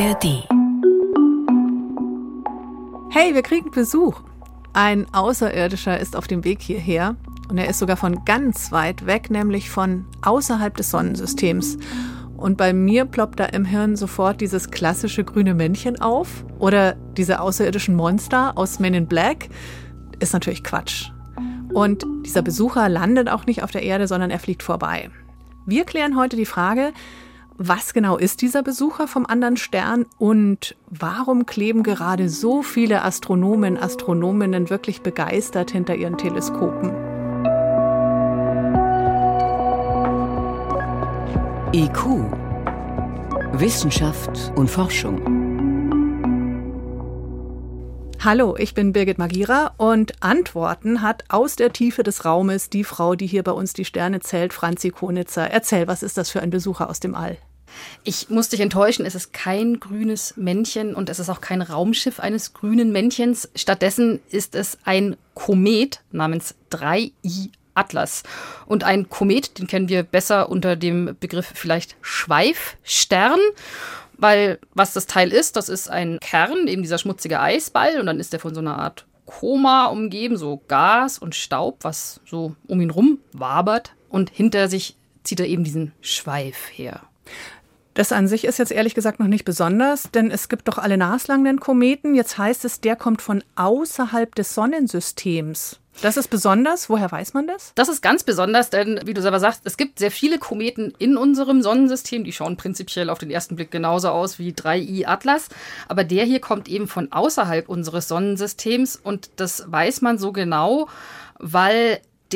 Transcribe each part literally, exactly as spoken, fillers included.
A R D. Hey, wir kriegen Besuch. Ein Außerirdischer ist auf dem Weg hierher und er ist sogar von ganz weit weg, nämlich von außerhalb des Sonnensystems. Und bei mir ploppt da im Hirn sofort dieses klassische grüne Männchen auf oder diese außerirdischen Monster aus Men in Black. Ist natürlich Quatsch. Und dieser Besucher landet auch nicht auf der Erde, sondern er fliegt vorbei. Wir klären heute die Frage, was genau ist dieser Besucher vom anderen Stern und warum kleben gerade so viele Astronomen, Astronominnen wirklich begeistert hinter ihren Teleskopen? I Q. Wissenschaft und Forschung. Hallo, ich bin Birgit Magira und Antworten hat aus der Tiefe des Raumes die Frau, die hier bei uns die Sterne zählt, Franzi Konitzer. Erzähl, was ist das für ein Besucher aus dem All? Ich muss dich enttäuschen, es ist kein grünes Männchen und es ist auch kein Raumschiff eines grünen Männchens. Stattdessen ist es ein Komet namens drei I Atlas. Und ein Komet, den kennen wir besser unter dem Begriff vielleicht Schweifstern. Weil was das Teil ist, das ist ein Kern, eben dieser schmutzige Eisball. Und dann ist der von so einer Art Koma umgeben, so Gas und Staub, was so um ihn rum wabert. Und hinter sich zieht er eben diesen Schweif her. Das an sich ist jetzt ehrlich gesagt noch nicht besonders, denn es gibt doch alle naslang den Kometen. Jetzt heißt es, der kommt von außerhalb des Sonnensystems. Das ist besonders. Woher weiß man das? Das ist ganz besonders, denn wie du selber sagst, es gibt sehr viele Kometen in unserem Sonnensystem. Die schauen prinzipiell auf den ersten Blick genauso aus wie drei I Atlas. Aber der hier kommt eben von außerhalb unseres Sonnensystems. Und das weiß man so genau, weil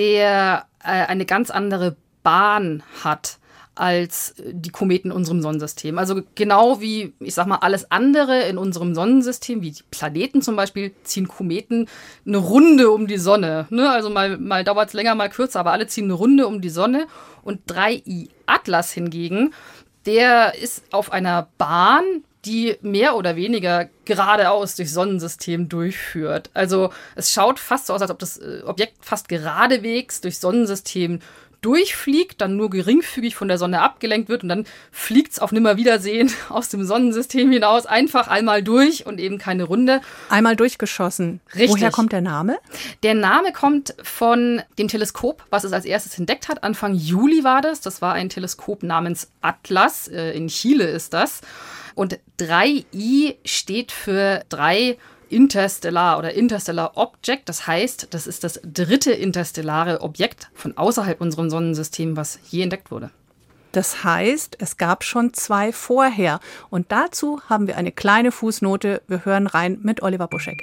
der äh, eine ganz andere Bahn hat als die Kometen in unserem Sonnensystem. Also genau wie, ich sag mal, alles andere in unserem Sonnensystem, wie die Planeten zum Beispiel, ziehen Kometen eine Runde um die Sonne. Ne? Also mal, mal dauert es länger, mal kürzer, aber alle ziehen eine Runde um die Sonne. Und drei I Atlas hingegen, der ist auf einer Bahn, die mehr oder weniger geradeaus durchs Sonnensystem durchführt. Also es schaut fast so aus, als ob das Objekt fast geradewegs durchs Sonnensystem durchfliegt, dann nur geringfügig von der Sonne abgelenkt wird und dann fliegt es auf Nimmerwiedersehen aus dem Sonnensystem hinaus, einfach einmal durch und eben keine Runde. Einmal durchgeschossen. Richtig. Woher kommt der Name? Der Name kommt von dem Teleskop, was es als erstes entdeckt hat. Anfang Juli war das. Das war ein Teleskop namens Atlas. In Chile ist das. Und drei I steht für drei Interstellar oder Interstellar Object, das heißt, das ist das dritte interstellare Objekt von außerhalb unserem Sonnensystem, was je entdeckt wurde. Das heißt, es gab schon zwei vorher. Und dazu haben wir eine kleine Fußnote. Wir hören rein mit Oliver Buschek.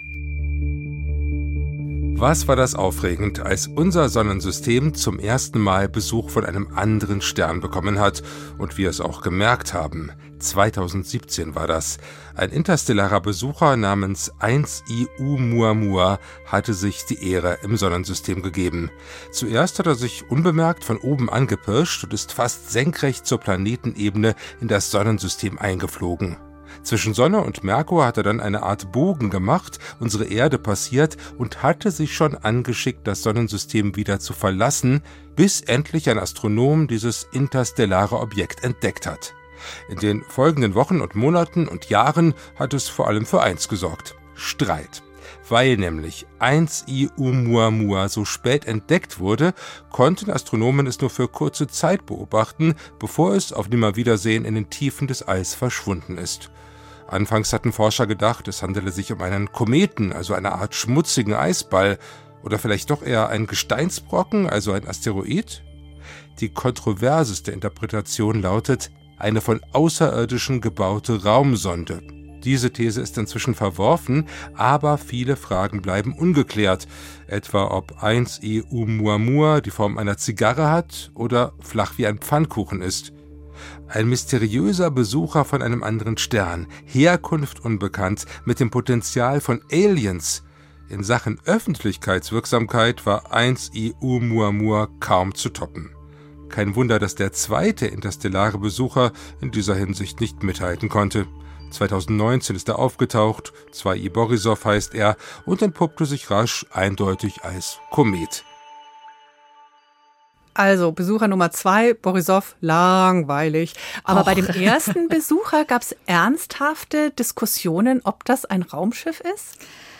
Was war das aufregend, als unser Sonnensystem zum ersten Mal Besuch von einem anderen Stern bekommen hat und wir es auch gemerkt haben? zweitausendsiebzehn war das. Ein interstellarer Besucher namens eins I Oumuamua hatte sich die Ehre im Sonnensystem gegeben. Zuerst hat er sich unbemerkt von oben angepirscht und ist fast senkrecht zur Planetenebene in das Sonnensystem eingeflogen. Zwischen Sonne und Merkur hat er dann eine Art Bogen gemacht, unsere Erde passiert und hatte sich schon angeschickt, das Sonnensystem wieder zu verlassen, bis endlich ein Astronom dieses interstellare Objekt entdeckt hat. In den folgenden Wochen und Monaten und Jahren hat es vor allem für eins gesorgt: Streit. Weil nämlich eins I Oumuamua so spät entdeckt wurde, konnten Astronomen es nur für kurze Zeit beobachten, bevor es auf Nimmerwiedersehen in den Tiefen des Alls verschwunden ist. Anfangs hatten Forscher gedacht, es handele sich um einen Kometen, also eine Art schmutzigen Eisball, oder vielleicht doch eher ein Gesteinsbrocken, also ein Asteroid? Die kontroverseste Interpretation lautet, eine von Außerirdischen gebaute Raumsonde. Diese These ist inzwischen verworfen, aber viele Fragen bleiben ungeklärt, etwa ob eins I Oumuamua die Form einer Zigarre hat oder flach wie ein Pfannkuchen ist. Ein mysteriöser Besucher von einem anderen Stern, Herkunft unbekannt, mit dem Potenzial von Aliens. In Sachen Öffentlichkeitswirksamkeit war eins I Oumuamua kaum zu toppen. Kein Wunder, dass der zweite interstellare Besucher in dieser Hinsicht nicht mithalten konnte. zweitausendneunzehn ist er aufgetaucht, zwei I Borisov heißt er und entpuppte sich rasch eindeutig als Komet. Also Besucher Nummer zwei, Borissow, langweilig. Aber Och. bei dem ersten Besucher gab es ernsthafte Diskussionen, ob das ein Raumschiff ist?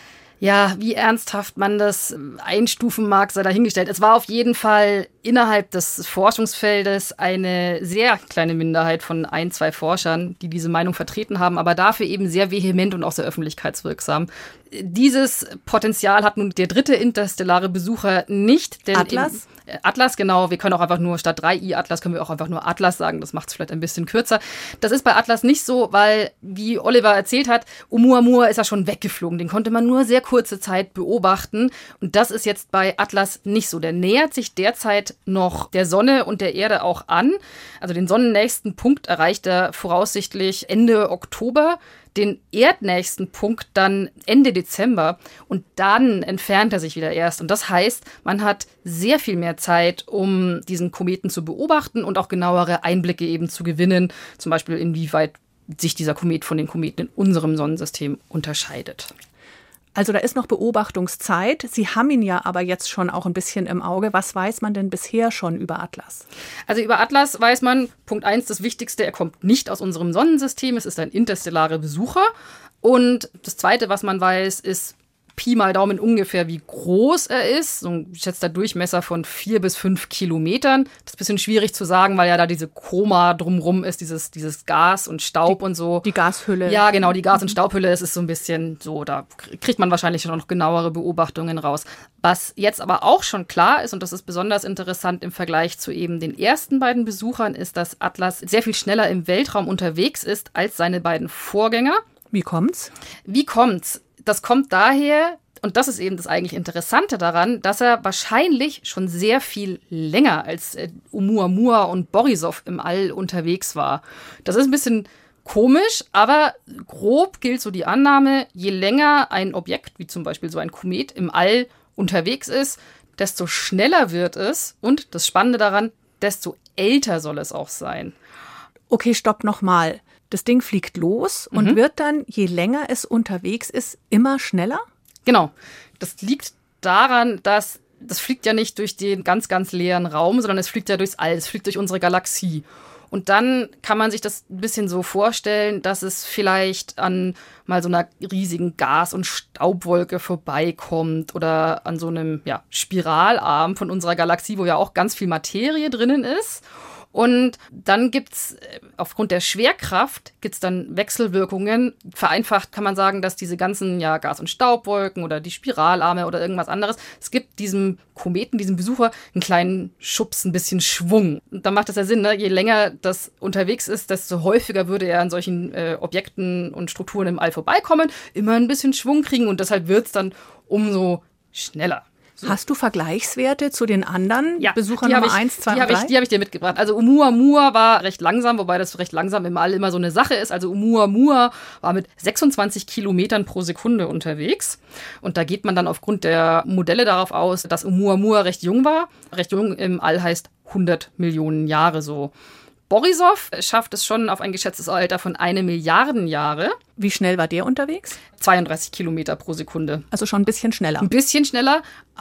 Ja, wie ernsthaft man das einstufen mag, sei dahingestellt. Es war auf jeden Fall innerhalb des Forschungsfeldes eine sehr kleine Minderheit von ein, zwei Forschern, die diese Meinung vertreten haben, aber dafür eben sehr vehement und auch sehr öffentlichkeitswirksam. Dieses Potenzial hat nun der dritte interstellare Besucher nicht. Denn Atlas? Im, äh, Atlas, genau. Wir können auch einfach nur statt drei I Atlas, können wir auch einfach nur Atlas sagen. Das macht es vielleicht ein bisschen kürzer. Das ist bei Atlas nicht so, weil, wie Oliver erzählt hat, Oumuamua ist ja schon weggeflogen. Den konnte man nur sehr kurze Zeit beobachten. Und das ist jetzt bei Atlas nicht so. Der nähert sich derzeit noch der Sonne und der Erde auch an. Also den sonnennächsten Punkt erreicht er voraussichtlich Ende Oktober. Den erdnächsten Punkt dann Ende Dezember und dann entfernt er sich wieder erst. Und das heißt, man hat sehr viel mehr Zeit, um diesen Kometen zu beobachten und auch genauere Einblicke eben zu gewinnen, zum Beispiel inwieweit sich dieser Komet von den Kometen in unserem Sonnensystem unterscheidet. Also da ist noch Beobachtungszeit. Sie haben ihn ja aber jetzt schon auch ein bisschen im Auge. Was weiß man denn bisher schon über Atlas? Also über Atlas weiß man, Punkt eins, das Wichtigste, er kommt nicht aus unserem Sonnensystem. Es ist ein interstellarer Besucher. Und das Zweite, was man weiß, ist Pi mal Daumen ungefähr, wie groß er ist. So ein geschätzter Durchmesser von vier bis fünf Kilometern. Das ist ein bisschen schwierig zu sagen, weil ja da diese Chroma drumrum ist, dieses, dieses Gas und Staub die, und so. Die Gashülle. Ja, genau, die Gas- und Staubhülle. Es ist so ein bisschen so, da kriegt man wahrscheinlich noch genauere Beobachtungen raus. Was jetzt aber auch schon klar ist, und das ist besonders interessant im Vergleich zu eben den ersten beiden Besuchern, ist, dass Atlas sehr viel schneller im Weltraum unterwegs ist als seine beiden Vorgänger. Wie kommt's? Wie kommt's? Das kommt daher, und das ist eben das eigentlich Interessante daran, dass er wahrscheinlich schon sehr viel länger als äh, Oumuamua und Borissow im All unterwegs war. Das ist ein bisschen komisch, aber grob gilt so die Annahme, je länger ein Objekt, wie zum Beispiel so ein Komet, im All unterwegs ist, desto schneller wird es und das Spannende daran, desto älter soll es auch sein. Okay, stopp nochmal. Das Ding fliegt los und mhm. wird dann, je länger es unterwegs ist, immer schneller? Genau. Das liegt daran, dass das fliegt ja nicht durch den ganz, ganz leeren Raum, sondern es fliegt ja durchs All, es fliegt durch unsere Galaxie. Und dann kann man sich das ein bisschen so vorstellen, dass es vielleicht an mal so einer riesigen Gas- und Staubwolke vorbeikommt oder an so einem ja, Spiralarm von unserer Galaxie, wo ja auch ganz viel Materie drinnen ist. Und dann gibt's aufgrund der Schwerkraft gibt's dann Wechselwirkungen. Vereinfacht kann man sagen, dass diese ganzen ja, Gas- und Staubwolken oder die Spiralarme oder irgendwas anderes, es gibt diesem Kometen, diesem Besucher, einen kleinen Schubs, ein bisschen Schwung. Und dann macht das ja Sinn, ne? Je länger das unterwegs ist, desto häufiger würde er an solchen äh, Objekten und Strukturen im All vorbeikommen, immer ein bisschen Schwung kriegen und deshalb wird's dann umso schneller. So. Hast du Vergleichswerte zu den anderen ja, Besuchern Nummer eins, zwei und drei? Die habe ich dir mitgebracht. Also Oumuamua war recht langsam, wobei das recht langsam im All immer so eine Sache ist. Also Oumuamua war mit sechsundzwanzig Kilometern pro Sekunde unterwegs. Und da geht man dann aufgrund der Modelle darauf aus, dass Oumuamua recht jung war. Recht jung im All heißt hundert Millionen Jahre so. Borissow schafft es schon auf ein geschätztes Alter von eine Milliarden Jahre. Wie schnell war der unterwegs? zweiunddreißig Kilometer pro Sekunde. Also schon ein bisschen schneller. Ein bisschen schneller,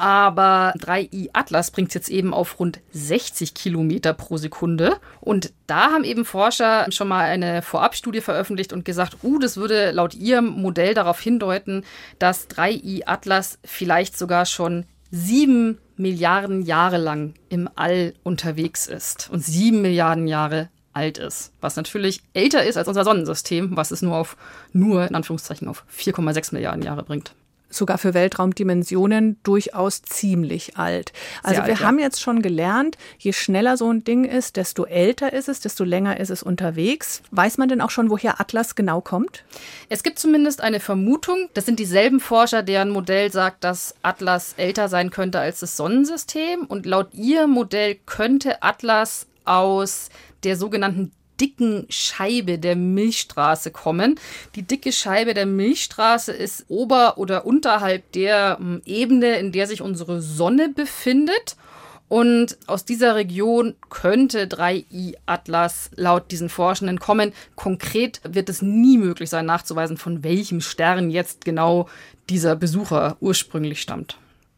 aber drei I Atlas bringt es jetzt eben auf rund sechzig Kilometer pro Sekunde. Und da haben eben Forscher schon mal eine Vorabstudie veröffentlicht und gesagt, uh, das würde laut ihrem Modell darauf hindeuten, dass drei I Atlas vielleicht sogar schon sieben Milliarden Jahre lang im All unterwegs ist und sieben Milliarden Jahre alt ist, was natürlich älter ist als unser Sonnensystem, was es nur auf, nur in Anführungszeichen auf vier Komma sechs Milliarden Jahre bringt. Sogar für Weltraumdimensionen durchaus ziemlich alt. Also Sehr wir alt, ja. haben jetzt schon gelernt, je schneller so ein Ding ist, desto älter ist es, desto länger ist es unterwegs. Weiß man denn auch schon, woher Atlas genau kommt? Es gibt zumindest eine Vermutung. Das sind dieselben Forscher, deren Modell sagt, dass Atlas älter sein könnte als das Sonnensystem. Und laut ihrem Modell könnte Atlas aus der sogenannten dicken Scheibe der Milchstraße kommen. Die dicke Scheibe der Milchstraße ist ober- oder unterhalb der ähm, Ebene, in der sich unsere Sonne befindet. Und aus dieser Region könnte drei I Atlas laut diesen Forschenden kommen. Konkret wird es nie möglich sein, nachzuweisen, von welchem Stern jetzt genau dieser Besucher ursprünglich stammt.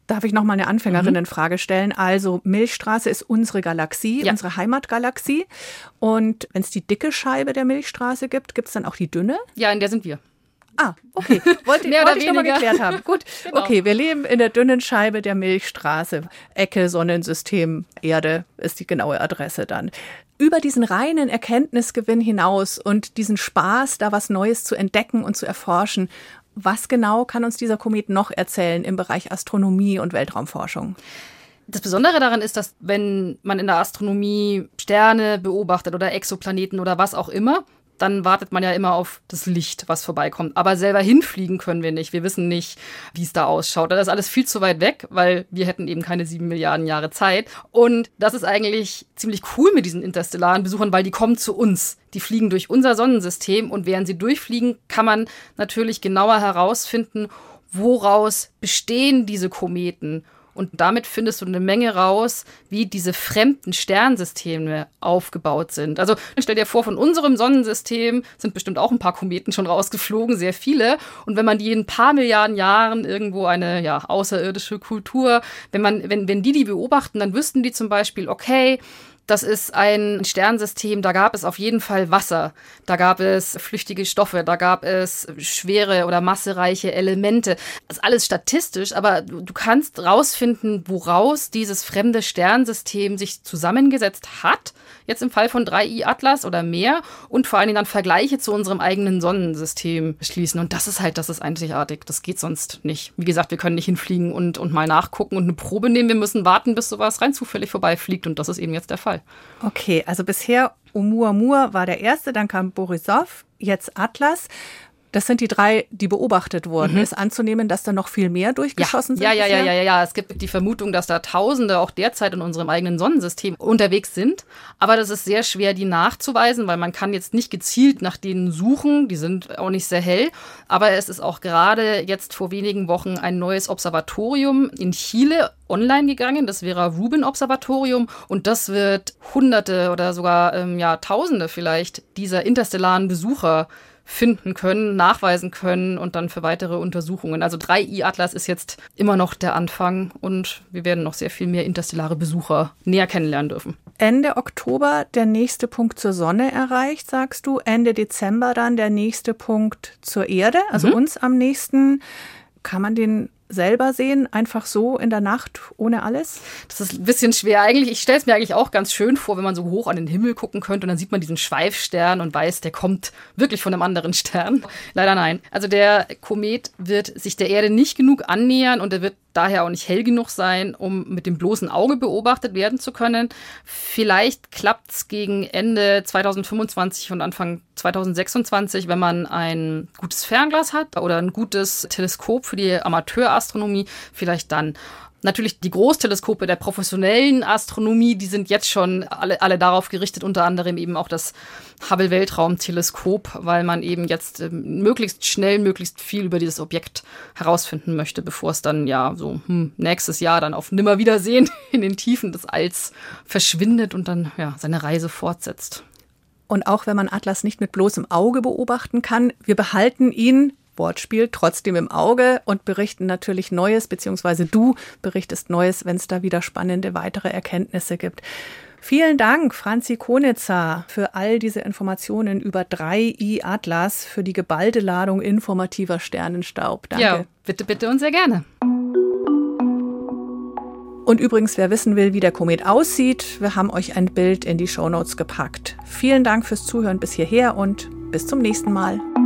Darf ich noch mal eine Anfängerinnenfrage stellen? Also Milchstraße ist unsere Galaxie, ja. unsere Heimatgalaxie. Und wenn es die dicke Scheibe der Milchstraße gibt, gibt es dann auch die dünne? Ja, in der sind wir. Ah, okay. Wollte, Mehr wollte oder ich nochmal weniger. geklärt haben. Gut, Genau. Okay, wir leben in der dünnen Scheibe der Milchstraße. Ecke, Sonnensystem, Erde ist die genaue Adresse dann. Über diesen reinen Erkenntnisgewinn hinaus und diesen Spaß, da was Neues zu entdecken und zu erforschen, was genau kann uns dieser Komet noch erzählen im Bereich Astronomie und Weltraumforschung? Das Besondere daran ist, dass wenn man in der Astronomie Sterne beobachtet oder Exoplaneten oder was auch immer, dann wartet man ja immer auf das Licht, was vorbeikommt. Aber selber hinfliegen können wir nicht. Wir wissen nicht, wie es da ausschaut. Das ist alles viel zu weit weg, weil wir hätten eben keine sieben Milliarden Jahre Zeit. Und das ist eigentlich ziemlich cool mit diesen interstellaren Besuchern, weil die kommen zu uns. Die fliegen durch unser Sonnensystem und während sie durchfliegen, kann man natürlich genauer herausfinden, woraus bestehen diese Kometen. Und damit findest du eine Menge raus, wie diese fremden Sternsysteme aufgebaut sind. Also stell dir vor, von unserem Sonnensystem sind bestimmt auch ein paar Kometen schon rausgeflogen, sehr viele. Und wenn man die in ein paar Milliarden Jahren irgendwo eine ja, außerirdische Kultur, wenn man, wenn, wenn die die beobachten, dann wüssten die zum Beispiel, okay, das ist ein Sternsystem, da gab es auf jeden Fall Wasser, da gab es flüchtige Stoffe, da gab es schwere oder massereiche Elemente. Das ist alles statistisch, aber du kannst rausfinden, woraus dieses fremde Sternsystem sich zusammengesetzt hat, jetzt im Fall von drei I Atlas oder mehr, und vor allen Dingen dann Vergleiche zu unserem eigenen Sonnensystem schließen. Und das ist halt, das ist einzigartig, das geht sonst nicht. Wie gesagt, wir können nicht hinfliegen und, und mal nachgucken und eine Probe nehmen, wir müssen warten, bis sowas rein zufällig vorbeifliegt und das ist eben jetzt der Fall. Okay, also bisher Oumuamua war der erste, dann kam Borisov, jetzt Atlas. Das sind die drei, die beobachtet wurden. Mhm. Ist anzunehmen, dass da noch viel mehr durchgeschossen ja. sind? Ja, ja, ja, ja, ja, ja. Es gibt die Vermutung, dass da Tausende auch derzeit in unserem eigenen Sonnensystem unterwegs sind. Aber das ist sehr schwer, die nachzuweisen, weil man kann jetzt nicht gezielt nach denen suchen. Die sind auch nicht sehr hell. Aber es ist auch gerade jetzt vor wenigen Wochen ein neues Observatorium in Chile online gegangen, das Vera-Rubin-Observatorium, und das wird Hunderte oder sogar ähm, ja, Tausende vielleicht dieser interstellaren Besucher finden können, nachweisen können und dann für weitere Untersuchungen. Also drei I Atlas ist jetzt immer noch der Anfang und wir werden noch sehr viel mehr interstellare Besucher näher kennenlernen dürfen. Ende Oktober der nächste Punkt zur Sonne erreicht, sagst du. Ende Dezember dann der nächste Punkt zur Erde, also mhm. uns am nächsten. Kann man den selber sehen, einfach so in der Nacht, ohne alles? Das ist ein bisschen schwer eigentlich. Ich stelle es mir eigentlich auch ganz schön vor, wenn man so hoch an den Himmel gucken könnte und dann sieht man diesen Schweifstern und weiß, der kommt wirklich von einem anderen Stern. Leider nein. Also der Komet wird sich der Erde nicht genug annähern und er wird daher auch nicht hell genug sein, um mit dem bloßen Auge beobachtet werden zu können. Vielleicht klappt es gegen Ende zwanzig fünfundzwanzig und Anfang zwanzig sechsundzwanzig, wenn man ein gutes Fernglas hat oder ein gutes Teleskop für die Amateurastronomie, vielleicht dann. Natürlich die Großteleskope der professionellen Astronomie, die sind jetzt schon alle, alle darauf gerichtet, unter anderem eben auch das Hubble-Weltraumteleskop, weil man eben jetzt äh, möglichst schnell, möglichst viel über dieses Objekt herausfinden möchte, bevor es dann ja so hm, nächstes Jahr dann auf Nimmerwiedersehen in den Tiefen des Alls verschwindet und dann ja seine Reise fortsetzt. Und auch wenn man Atlas nicht mit bloßem Auge beobachten kann, wir behalten ihn, Wortspiel, trotzdem im Auge und berichten natürlich Neues, beziehungsweise du berichtest Neues, wenn es da wieder spannende weitere Erkenntnisse gibt. Vielen Dank, Franzi Konitzer, für all diese Informationen über drei I Atlas, für die geballte Ladung informativer Sternenstaub. Danke. Ja, bitte, bitte und sehr gerne. Und übrigens, wer wissen will, wie der Komet aussieht, wir haben euch ein Bild in die Shownotes gepackt. Vielen Dank fürs Zuhören bis hierher und bis zum nächsten Mal.